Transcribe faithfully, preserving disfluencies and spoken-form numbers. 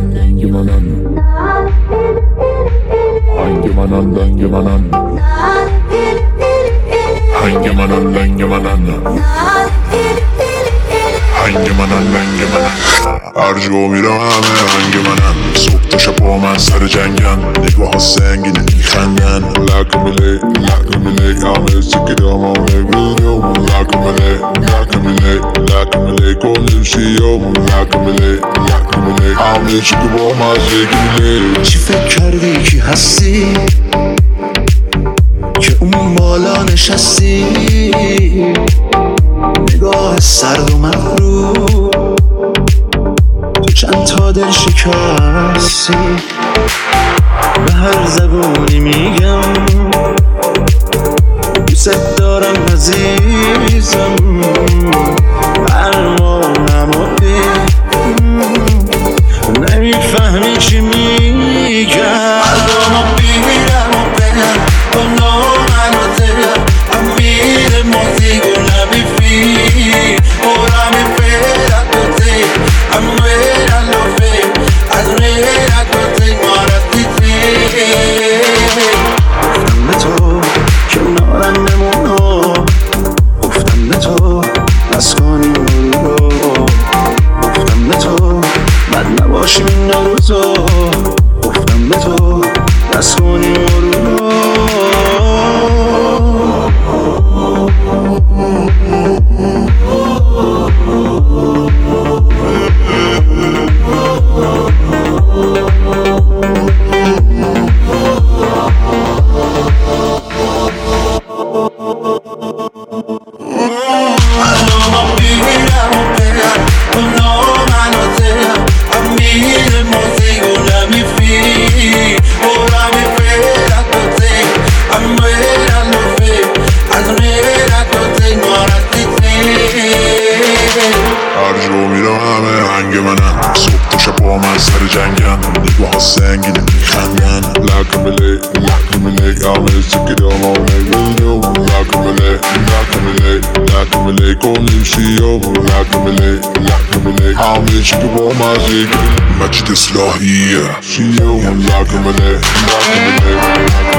랭기만한 한개만한 랭기만한 한개만한 랭기만한 한개만한 랭기만한 아르지고 밀어하면 한개만한 속도셔 보면 살을 쟁견 네가 헛생기는 이 한간 Like a Malay, like a Malay I'm a sick of my way with you Like a Malay, like a Malay, like a Malay 꽃잎 쉬어 Like a Malay, like a Malay I'm a sick of my sick Malay چی فکر کردی کی هستی که اون بالا نشستی نگاه سرد و مغرور تو چند تا دل شکستی به هر زبونی میگم دوست دارم عزیزم برمانم و نمیفهمی چی میگم قلبمو بیرم و برم با نامن و دلم امیر موزیگو نمیفی ora mi pera tote amera lo fe almera tote marati te گفتم به تو کنارم بمونو گفتم به تو بس کنیم رو گفتم به تو بد نباشیم این روزو گفتم به تو بس کنیم رو آرزو میرم همه هنگ منن صبح تا شب با من سر جنگن نگاه ها سنگین میخندن لکمله لکمله همه سکر آمانه ویدیو لکمله لکمله لکمله کنیم شیو لکمله لکمله همه چی با مزیگ مجد اصلاحیه شیو لکمله لکمله